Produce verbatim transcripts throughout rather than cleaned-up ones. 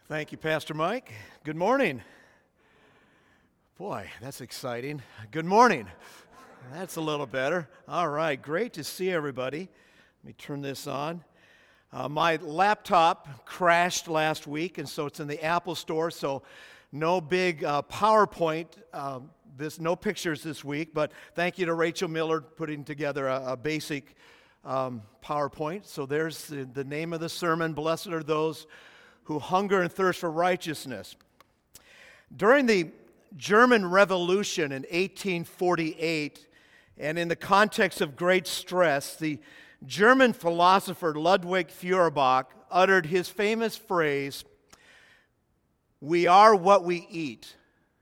Thank you, Pastor Mike. Good morning. Boy, that's exciting. Good morning. That's a little better. All right, great to see everybody. Let me turn this on. Uh, my laptop crashed last week, and so it's in the Apple Store, so no big uh, PowerPoint, uh, this, no pictures this week, but thank you to Rachel Miller putting together a, a basic um, PowerPoint. So there's the, the name of the sermon, Blessed are those who hunger and thirst for righteousness. During the German Revolution in eighteen forty-eight, and in the context of great stress, the German philosopher Ludwig Feuerbach uttered his famous phrase, "We are what we eat.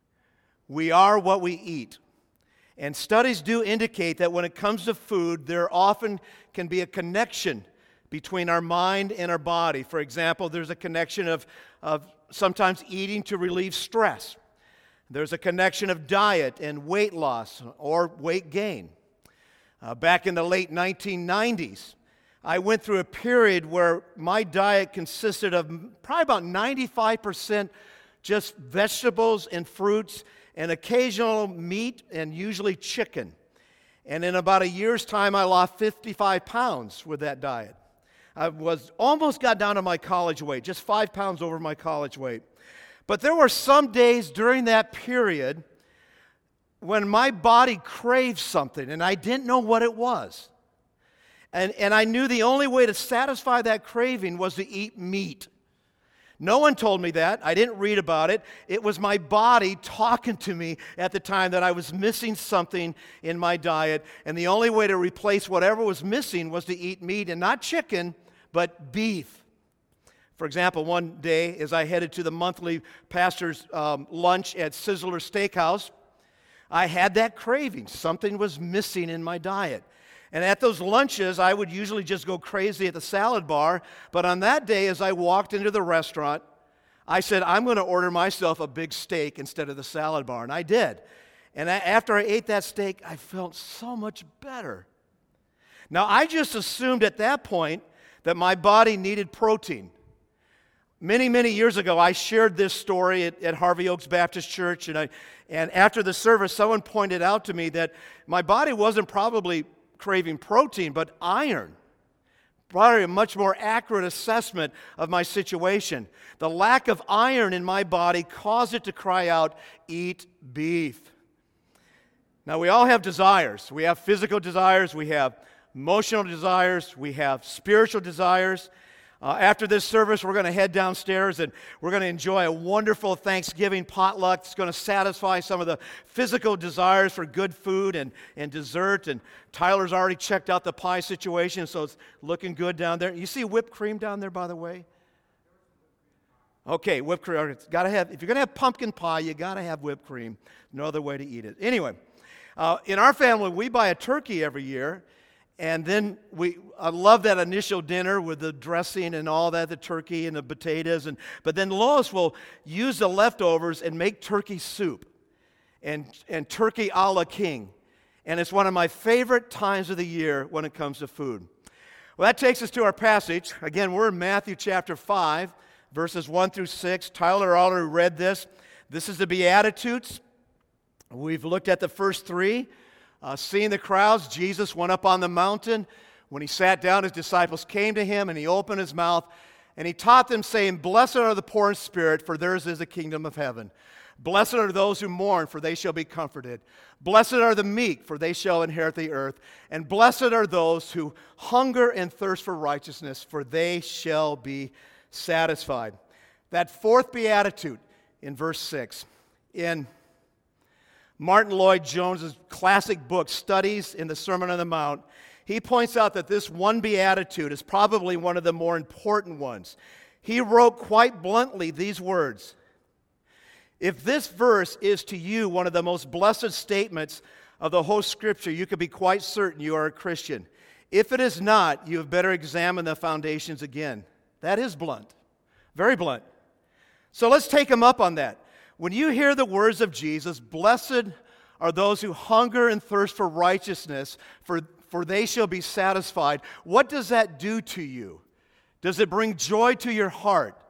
We are what we eat." And studies do indicate that when it comes to food, there often can be a connection between our mind and our body. For example, there's a connection of, of sometimes eating to relieve stress. There's a connection of diet and weight loss or weight gain. Uh, back in the late nineteen nineties, I went through a period where my diet consisted of probably about ninety-five percent just vegetables and fruits and occasional meat and usually chicken. And in about a year's time, I lost fifty-five pounds with that diet. I was almost got down to my college weight, just five pounds over my college weight. But there were some days during that period when my body craved something, and I didn't know what it was. And, and I knew the only way to satisfy that craving was to eat meat. No one told me that. I didn't read about it. It was my body talking to me at the time that I was missing something in my diet, and the only way to replace whatever was missing was to eat meat, and not chicken, but beef. For example, one day as I headed to the monthly pastor's um, lunch at Sizzler Steakhouse, I had that craving. Something was missing in my diet. And at those lunches, I would usually just go crazy at the salad bar. But on that day, as I walked into the restaurant, I said, I'm going to order myself a big steak instead of the salad bar. And I did. And after I ate that steak, I felt so much better. Now, I just assumed at that point that my body needed protein. Many, many years ago, I shared this story at, at Harvey Oaks Baptist Church. And, I, and after the service, someone pointed out to me that my body wasn't probably craving protein, but iron. Probably a much more accurate assessment of my situation. The lack of iron in my body caused it to cry out, "Eat beef." Now, we all have desires. We have physical desires, we have emotional desires, we have spiritual desires. Uh, after this service, we're going to head downstairs and we're going to enjoy a wonderful Thanksgiving potluck. It's going to satisfy some of the physical desires for good food and, and dessert. And Tyler's already checked out the pie situation, so it's looking good down there. You see whipped cream down there, by the way? Okay, whipped cream. It's gotta have, if you're going to have pumpkin pie, you got to have whipped cream. No other way to eat it. Anyway, uh, in our family, we buy a turkey every year. And then we, I love that initial dinner with the dressing and all that, the turkey and the potatoes. And but then Lois will use the leftovers and make turkey soup and, and turkey a la king. And it's one of my favorite times of the year when it comes to food. Well, that takes us to our passage. Again, we're in Matthew chapter five, verses one through six. Tyler already read this. This is the Beatitudes. We've looked at the first three. Uh, seeing the crowds, Jesus went up on the mountain. When he sat down, his disciples came to him, and he opened his mouth, and he taught them, saying, "Blessed are the poor in spirit, for theirs is the kingdom of heaven. Blessed are those who mourn, for they shall be comforted. Blessed are the meek, for they shall inherit the earth. And blessed are those who hunger and thirst for righteousness, for they shall be satisfied." That fourth beatitude in verse six, in Martin Lloyd-Jones' classic book, Studies in the Sermon on the Mount, he points out that this one beatitude is probably one of the more important ones. He wrote quite bluntly these words, "If this verse is to you one of the most blessed statements of the whole Scripture, you can be quite certain you are a Christian. If it is not, you have better examine the foundations again." That is blunt, very blunt. So let's take him up on that. When you hear the words of Jesus, "Blessed are those who hunger and thirst for righteousness, for, for they shall be satisfied," what does that do to you? Does it bring joy to your heart?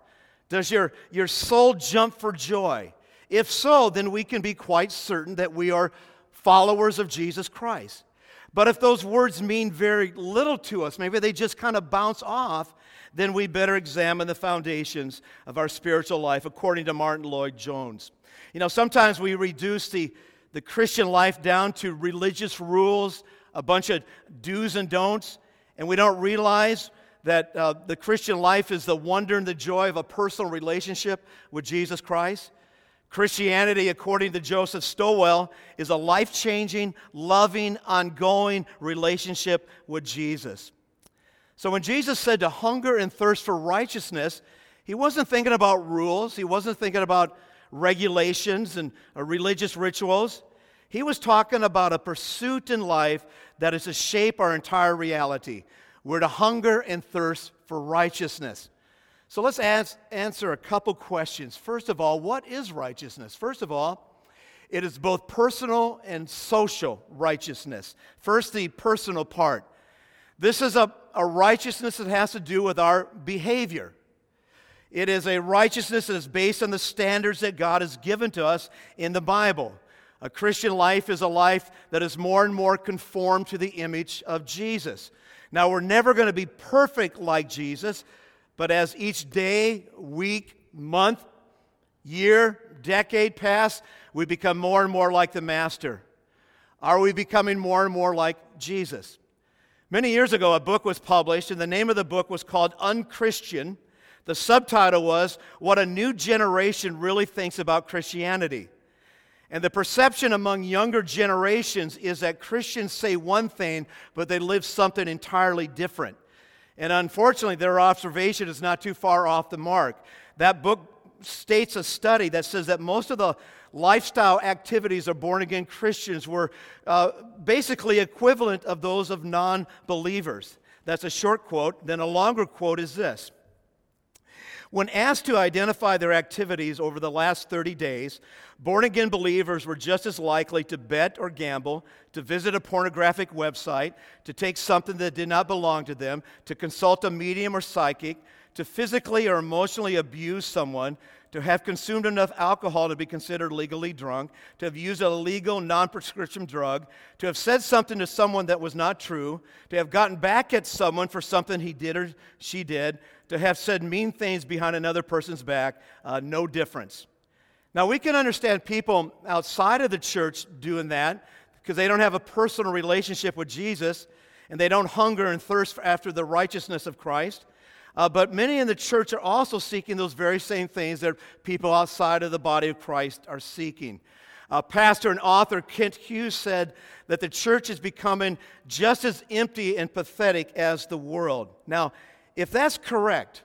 Does your, your soul jump for joy? If so, then we can be quite certain that we are followers of Jesus Christ. But if those words mean very little to us, maybe they just kind of bounce off, then we better examine the foundations of our spiritual life, according to Martin Lloyd-Jones. You know, sometimes we reduce the, the Christian life down to religious rules, a bunch of do's and don'ts, and we don't realize that uh, the Christian life is the wonder and the joy of a personal relationship with Jesus Christ. Christianity, according to Joseph Stowell, is a life-changing, loving, ongoing relationship with Jesus. So when Jesus said to hunger and thirst for righteousness, he wasn't thinking about rules. He wasn't thinking about regulations and uh, religious rituals. He was talking about a pursuit in life that is to shape our entire reality. We're to hunger and thirst for righteousness. So let's ask, answer a couple questions. First of all, what is righteousness? First of all, it is both personal and social righteousness. First, the personal part. This is a, a righteousness that has to do with our behavior. It is a righteousness that is based on the standards that God has given to us in the Bible. A Christian life is a life that is more and more conformed to the image of Jesus. Now, we're never going to be perfect like Jesus, but as each day, week, month, year, decade pass, we become more and more like the Master. Are we becoming more and more like Jesus? Many years ago, a book was published, and the name of the book was called Unchristian. The subtitle was, What a New Generation Really Thinks About Christianity. And the perception among younger generations is that Christians say one thing, but they live something entirely different. And unfortunately, their observation is not too far off the mark. That book states a study that says that most of the lifestyle activities of born-again Christians were uh, basically equivalent of those of non-believers. That's a short quote. Then a longer quote is this. When asked to identify their activities over the last thirty days, born-again believers were just as likely to bet or gamble, to visit a pornographic website, to take something that did not belong to them, to consult a medium or psychic, to physically or emotionally abuse someone, to have consumed enough alcohol to be considered legally drunk, to have used a legal non-prescription drug, to have said something to someone that was not true, to have gotten back at someone for something he did or she did, to have said mean things behind another person's back, uh, no difference. Now, we can understand people outside of the church doing that because they don't have a personal relationship with Jesus and they don't hunger and thirst after the righteousness of Christ. Uh, but many in the church are also seeking those very same things that people outside of the body of Christ are seeking. Uh, pastor and author Kent Hughes said that the church is becoming just as empty and pathetic as the world. Now, if that's correct,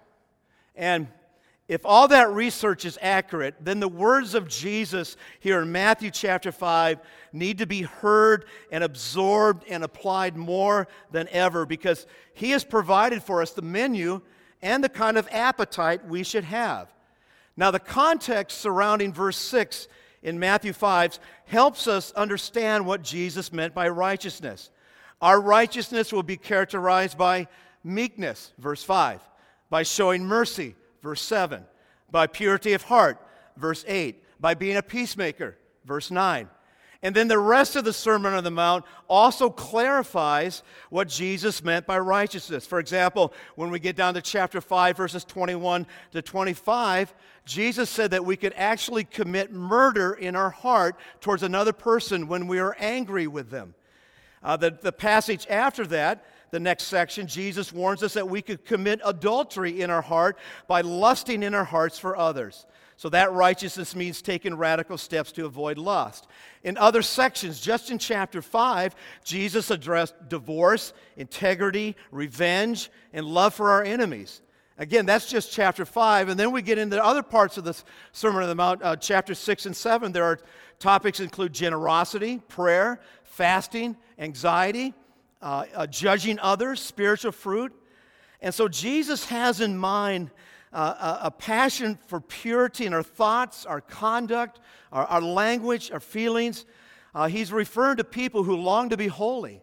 and if all that research is accurate, then the words of Jesus here in Matthew chapter five need to be heard and absorbed and applied more than ever because He has provided for us the menu and the kind of appetite we should have. Now, the context surrounding verse six in Matthew five helps us understand what Jesus meant by righteousness. Our righteousness will be characterized by meekness, verse five, by showing mercy, verse seven, by purity of heart, verse eight, by being a peacemaker, verse nine. And then the rest of the Sermon on the Mount also clarifies what Jesus meant by righteousness. For example, when we get down to chapter five, verses twenty-one to twenty-five, Jesus said that we could actually commit murder in our heart towards another person when we are angry with them. Uh, the, the passage after that, the next section, Jesus warns us that we could commit adultery in our heart by lusting in our hearts for others. So that righteousness means taking radical steps to avoid lust. In other sections, just in chapter five, Jesus addressed divorce, integrity, revenge, and love for our enemies. Again, that's just chapter five. And then we get into other parts of the Sermon on the Mount, uh, chapter six and seven. There are topics that include generosity, prayer, fasting, anxiety, uh, uh, judging others, spiritual fruit. And so Jesus has in mind Uh, a, a passion for purity in our thoughts, our conduct, our, our language, our feelings. Uh, he's referring to people who long to be holy.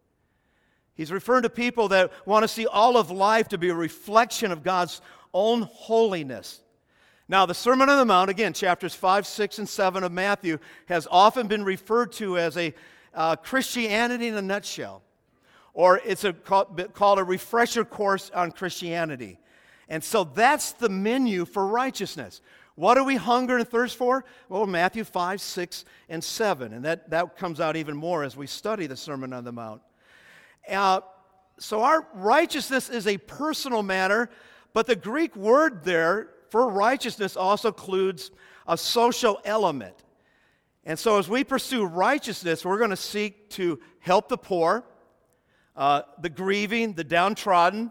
He's referring to people that want to see all of life to be a reflection of God's own holiness. Now, the Sermon on the Mount, again, chapters five, six, and seven of Matthew, has often been referred to as a uh, Christianity in a nutshell. Or it's a, called a refresher course on Christianity. And so that's the menu for righteousness. What do we hunger and thirst for? Well, Matthew five, six, and seven. And that, that comes out even more as we study the Sermon on the Mount. Uh, so our righteousness is a personal matter, but the Greek word there for righteousness also includes a social element. And so as we pursue righteousness, we're going to seek to help the poor, uh, the grieving, the downtrodden,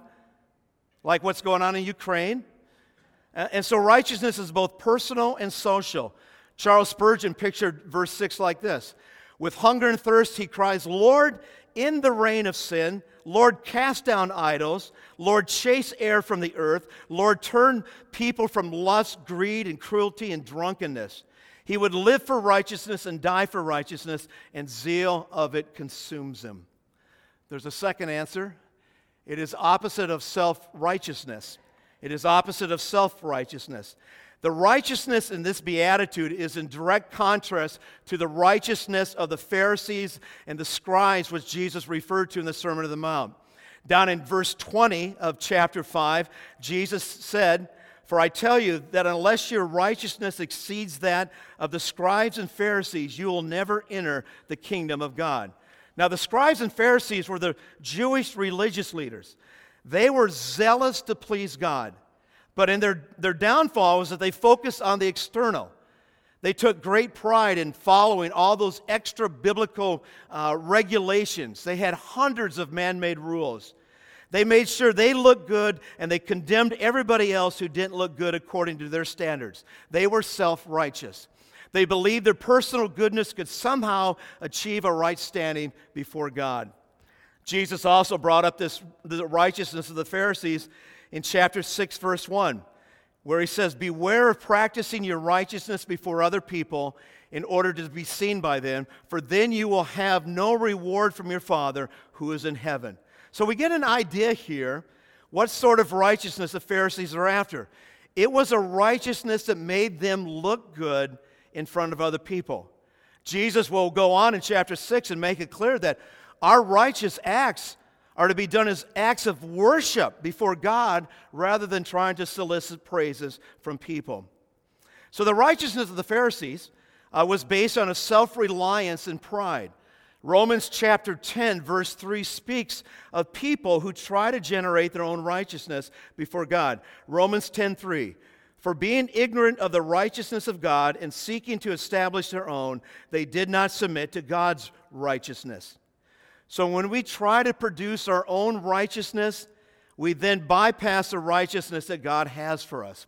like what's going on in Ukraine. Uh, and so righteousness is both personal and social. Charles Spurgeon pictured verse six like this. With hunger and thirst he cries, Lord, in the reign of sin, Lord, cast down idols. Lord, chase air from the earth. Lord, turn people from lust, greed, and cruelty and drunkenness. He would live for righteousness and die for righteousness, and zeal of it consumes him. There's a second answer. It is opposite of self-righteousness. It is opposite of self-righteousness. The righteousness in this beatitude is in direct contrast to the righteousness of the Pharisees and the scribes, which Jesus referred to in the Sermon on the Mount. Down in verse twenty of chapter five, Jesus said, For I tell you that unless your righteousness exceeds that of the scribes and Pharisees, you will never enter the kingdom of God. Now, the scribes and Pharisees were the Jewish religious leaders. They were zealous to please God. But in their, their downfall was that they focused on the external. They took great pride in following all those extra biblical uh, regulations. They had hundreds of man-made rules. They made sure they looked good, and they condemned everybody else who didn't look good according to their standards. They were self-righteous. They believed their personal goodness could somehow achieve a right standing before God. Jesus also brought up this the righteousness of the Pharisees in chapter six, verse one, where he says, Beware of practicing your righteousness before other people in order to be seen by them, for then you will have no reward from your Father who is in heaven. So we get an idea here what sort of righteousness the Pharisees are after. It was a righteousness that made them look good in front of other people. Jesus will go on in chapter six and make it clear that our righteous acts are to be done as acts of worship before God rather than trying to solicit praises from people. So the righteousness of the Pharisees uh, was based on a self-reliance and pride. Romans chapter ten, verse three speaks of people who try to generate their own righteousness before God. Romans ten three, For being ignorant of the righteousness of God and seeking to establish their own, they did not submit to God's righteousness. So when we try to produce our own righteousness, we then bypass the righteousness that God has for us.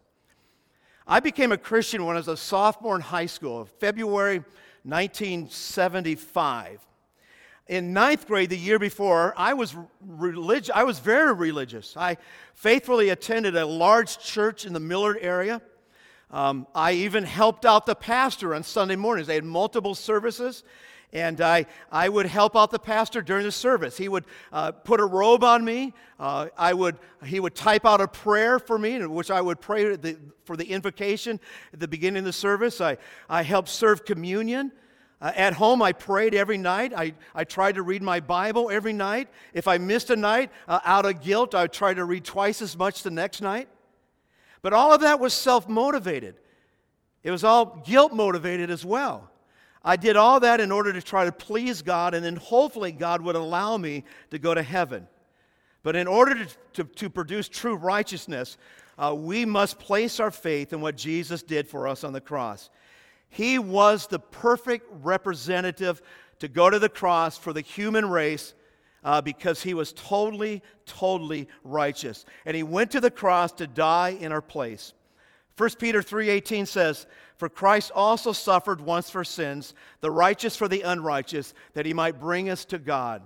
I became a Christian when I was a sophomore in high school, February nineteen seventy-five. In ninth grade, the year before, I was relig- I was very religious. I faithfully attended a large church in the Millard area. Um, I even helped out the pastor on Sunday mornings. They had multiple services, and I, I would help out the pastor during the service. He would uh, put a robe on me. Uh, I would he would type out a prayer for me, which I would pray the, for the invocation at the beginning of the service. I, I helped serve communion. Uh, at home, I prayed every night. I, I tried to read my Bible every night. If I missed a night, uh, out of guilt, I would try to read twice as much the next night. But all of that was self-motivated. It was all guilt-motivated as well. I did all that in order to try to please God, and then hopefully God would allow me to go to heaven. But in order to, to, to produce true righteousness, uh, we must place our faith in what Jesus did for us on the cross. He was the perfect representative to go to the cross for the human race uh, because he was totally, totally righteous. And he went to the cross to die in our place. First Peter three eighteen says, For Christ also suffered once for sins, the righteous for the unrighteous, that he might bring us to God.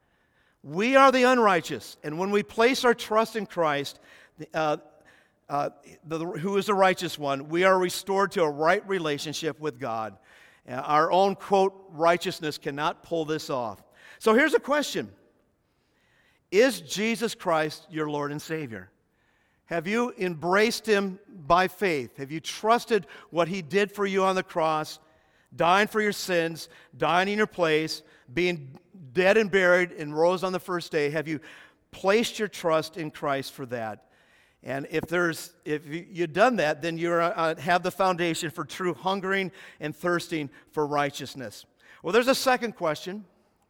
We are the unrighteous, and when we place our trust in Christ, uh, Uh, the, who is the righteous one, we are restored to a right relationship with God. Uh, our own, quote, righteousness cannot pull this off. So here's a question. Is Jesus Christ your Lord and Savior? Have you embraced Him by faith? Have you trusted what He did for you on the cross, dying for your sins, dying in your place, being dead and buried and rose on the first day? Have you placed your trust in Christ for that? And if there's if you've done that, then you uh, have the foundation for true hungering and thirsting for righteousness. Well, there's a second question.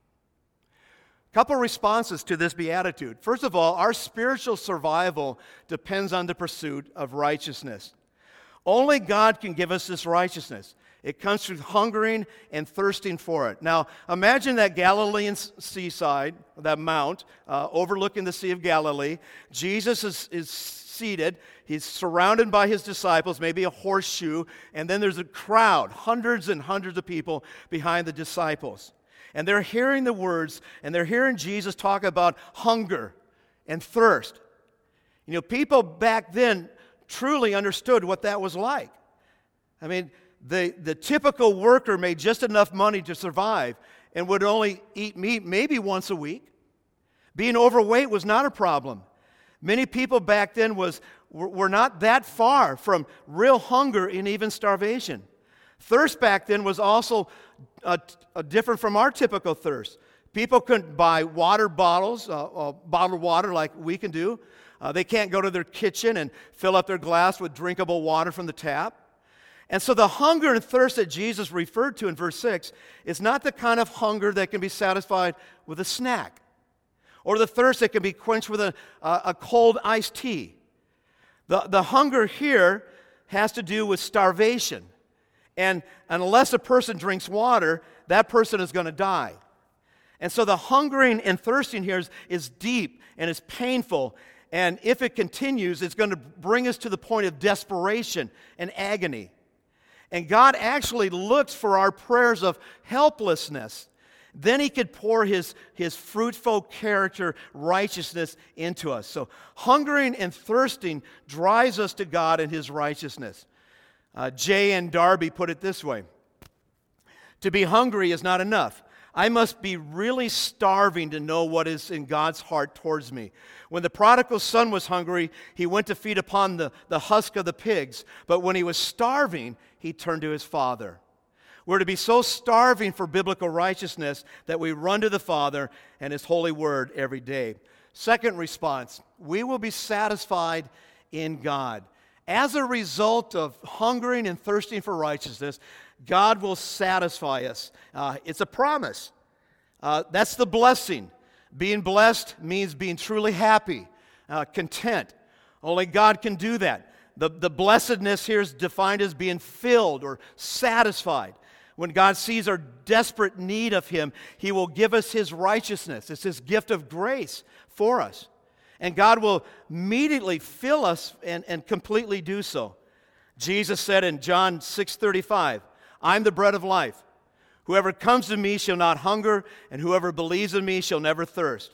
A couple responses to this beatitude. First of all, our spiritual survival depends on the pursuit of righteousness. Only God can give us this righteousness. It comes through hungering and thirsting for it. Now, imagine that Galilean seaside, that mount, uh, overlooking the Sea of Galilee. Jesus is, is seated. He's surrounded by His disciples, maybe a horseshoe, and then there's a crowd, hundreds and hundreds of people behind the disciples. And they're hearing the words, and they're hearing Jesus talk about hunger and thirst. You know, people back then truly understood what that was like. I mean, the, the typical worker made just enough money to survive and would only eat meat maybe once a week. Being overweight was not a problem. Many people back then was, were, were not that far from real hunger and even starvation. Thirst back then was also uh, uh, different from our typical thirst. People couldn't buy water bottles, uh, uh, bottled water like we can do. Uh, they can't go to their kitchen and fill up their glass with drinkable water from the tap. And so the hunger and thirst that Jesus referred to in verse six is not the kind of hunger that can be satisfied with a snack, or the thirst that can be quenched with a, a, a cold iced tea. The, the hunger here has to do with starvation. And unless a person drinks water, that person is going to die. And so the hungering and thirsting here is, is deep and is painful. And if it continues, it's going to bring us to the point of desperation and agony. And God actually looks for our prayers of helplessness. Then He could pour His, His fruitful character, righteousness into us. So hungering and thirsting drives us to God and His righteousness. Uh, J N Darby put it this way: to be hungry is not enough. I must be really starving to know what is in God's heart towards me. When the prodigal son was hungry, he went to feed upon the, the husk of the pigs. But when he was starving, he turned to his Father. We're to be so starving for biblical righteousness that we run to the Father and His holy word every day. Second response, we will be satisfied in God. As a result of hungering and thirsting for righteousness, God will satisfy us. Uh, it's a promise. Uh, that's the blessing. Being blessed means being truly happy, uh, content. Only God can do that. The, the blessedness here is defined as being filled or satisfied. When God sees our desperate need of Him, He will give us His righteousness. It's His gift of grace for us. And God will immediately fill us and, and completely do so. Jesus said in John six thirty-five, I'm the bread of life. Whoever comes to me shall not hunger, and whoever believes in me shall never thirst.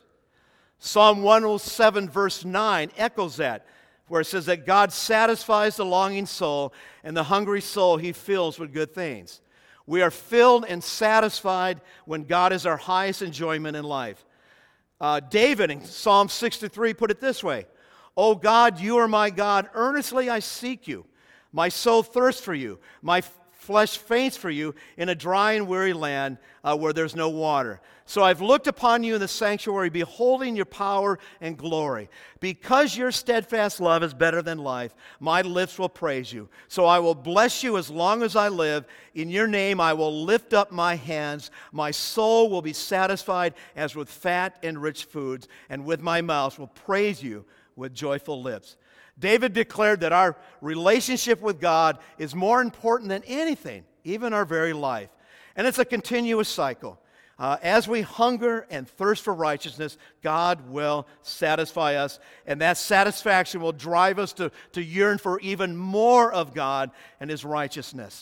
Psalm one oh seven verse nine echoes that, where it says that God satisfies the longing soul, and the hungry soul He fills with good things. We are filled and satisfied when God is our highest enjoyment in life. Uh, David in Psalm sixty-three put it this way: O God, you are my God, earnestly I seek you. My soul thirsts for you. My flesh faints for you in a dry and weary land uh, where there's no water. So I've looked upon you in the sanctuary, beholding your power and glory. Because your steadfast love is better than life, my lips will praise you. So I will bless you as long as I live. In your name I will lift up my hands. My soul will be satisfied as with fat and rich foods, and with my mouth will praise you with joyful lips. David declared that our relationship with God is more important than anything, even our very life. And it's a continuous cycle. Uh, as we hunger and thirst for righteousness, God will satisfy us, and that satisfaction will drive us to, to yearn for even more of God and His righteousness.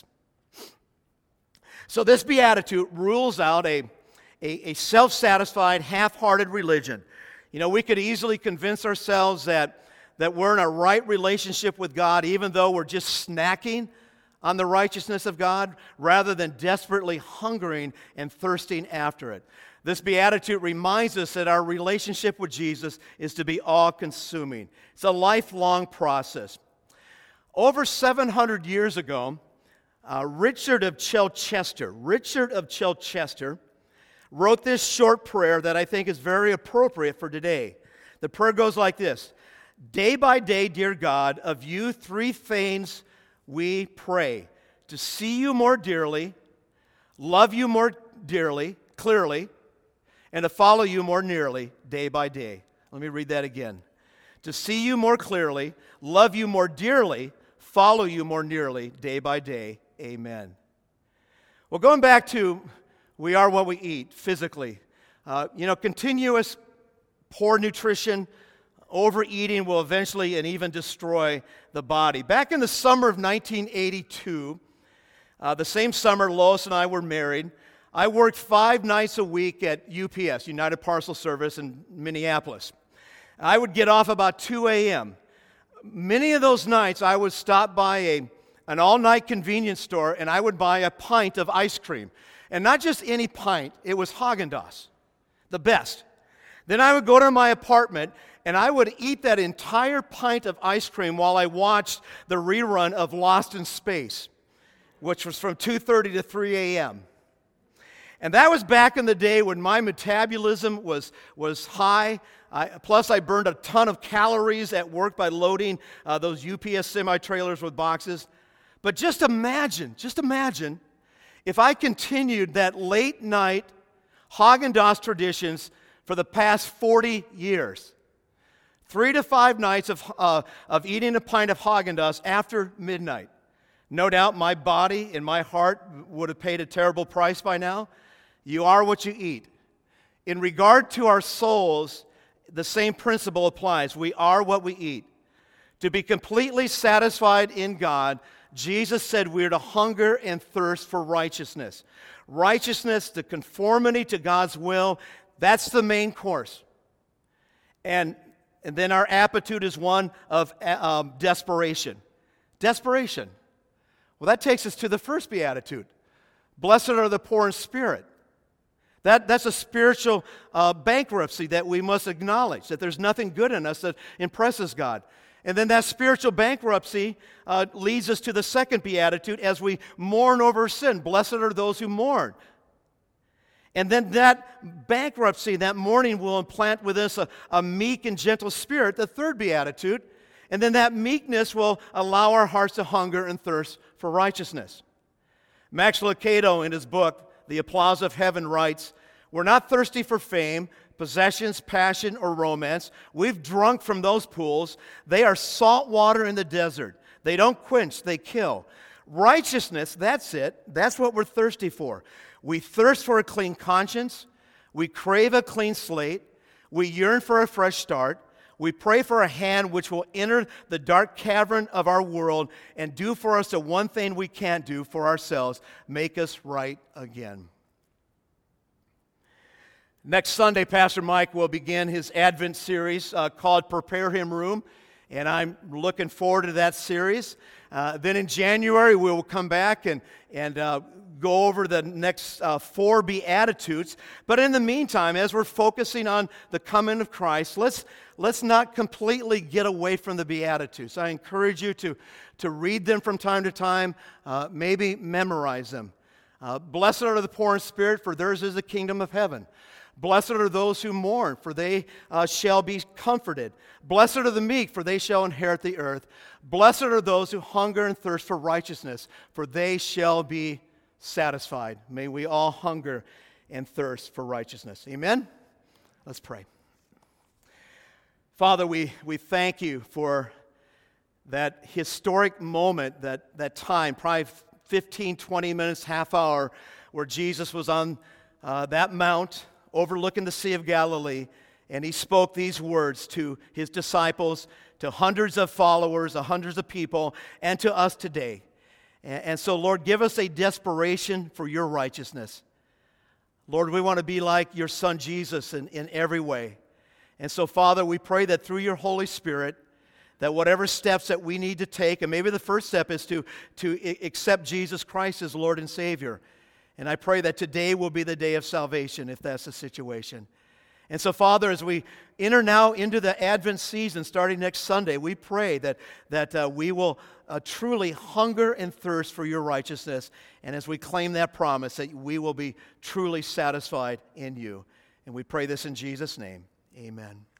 So this beatitude rules out a, a, a self-satisfied, half-hearted religion. You know, we could easily convince ourselves that, that we're in a right relationship with God, even though we're just snacking on the righteousness of God, rather than desperately hungering and thirsting after it. This beatitude reminds us that our relationship with Jesus is to be all-consuming. It's a lifelong process. Over seven hundred years ago, uh, Richard of Chichester, Richard of Chichester wrote this short prayer that I think is very appropriate for today. The prayer goes like this: day by day, dear God, of you three things we pray: to see you more dearly, love you more dearly, clearly, and to follow you more nearly day by day. Let me read that again. To see you more clearly, love you more dearly, follow you more nearly day by day. Amen. Well, going back to we are what we eat physically. Uh, you know, continuous poor nutrition, overeating will eventually and even destroy the body. Back in the summer of nineteen eighty-two, uh, the same summer Lois and I were married, I worked five nights a week at U P S, United Parcel Service in Minneapolis. I would get off about two a.m. Many of those nights I would stop by a, an all-night convenience store and I would buy a pint of ice cream. And not just any pint, it was Häagen-Dazs, the best. Then I would go to my apartment and I would eat that entire pint of ice cream while I watched the rerun of Lost in Space, which was from two thirty to three a.m. And that was back in the day when my metabolism was, was high. I, plus, I burned a ton of calories at work by loading uh, those U P S semi-trailers with boxes. But just imagine, just imagine if I continued that late night Häagen-Dazs traditions for the past forty years. Three to five nights of, uh, of eating a pint of Häagen-Dazs after midnight. No doubt my body and my heart would have paid a terrible price by now. You are what you eat. In regard to our souls, the same principle applies. We are what we eat. To be completely satisfied in God, Jesus said we're to hunger and thirst for righteousness. Righteousness, the conformity to God's will, that's the main course. And, and then our aptitude is one of um, desperation. Desperation. Well, that takes us to the first beatitude. Blessed are the poor in spirit. That, that's a spiritual uh, bankruptcy that we must acknowledge, that there's nothing good in us that impresses God. And then that spiritual bankruptcy uh, leads us to the second beatitude as we mourn over sin. Blessed are those who mourn. And then that bankruptcy, that mourning will implant within us a, a meek and gentle spirit, the third beatitude. And then that meekness will allow our hearts to hunger and thirst for righteousness. Max Lucado, in his book, The Applause of Heaven, writes, "We're not thirsty for fame, possessions, passion, or romance. We've drunk from those pools. They are salt water in the desert. They don't quench, they kill. Righteousness, that's it. That's what we're thirsty for. We thirst for a clean conscience. We crave a clean slate. We yearn for a fresh start. We pray for a hand which will enter the dark cavern of our world and do for us the one thing we can't do for ourselves, make us right again." Next Sunday, Pastor Mike will begin his Advent series uh, called Prepare Him Room, and I'm looking forward to that series. Uh, then in January, we will come back and, and uh, go over the next uh, four Beatitudes. But in the meantime, as we're focusing on the coming of Christ, let's, let's not completely get away from the Beatitudes. I encourage you to, to read them from time to time, uh, maybe memorize them. Uh, Blessed are the poor in spirit, for theirs is the kingdom of heaven. Blessed are those who mourn, for they uh, shall be comforted. Blessed are the meek, for they shall inherit the earth. Blessed are those who hunger and thirst for righteousness, for they shall be satisfied. May we all hunger and thirst for righteousness. Amen? Let's pray. Father, we, we thank you for that historic moment, that, that time, probably fifteen, twenty minutes, half hour, where Jesus was on uh, that mount overlooking the Sea of Galilee, and he spoke these words to his disciples, to hundreds of followers, to hundreds of people, and to us today. And, and so, Lord, give us a desperation for your righteousness. Lord, we want to be like your Son Jesus in, in every way. And so, Father, we pray that through your Holy Spirit, that whatever steps that we need to take, and maybe the first step is to, to accept Jesus Christ as Lord and Savior, And I pray that today will be the day of salvation if that's the situation. And so, Father, as we enter now into the Advent season starting next Sunday, we pray that, that uh, we will uh, truly hunger and thirst for your righteousness. And as we claim that promise, that we will be truly satisfied in you. And we pray this in Jesus' name. Amen.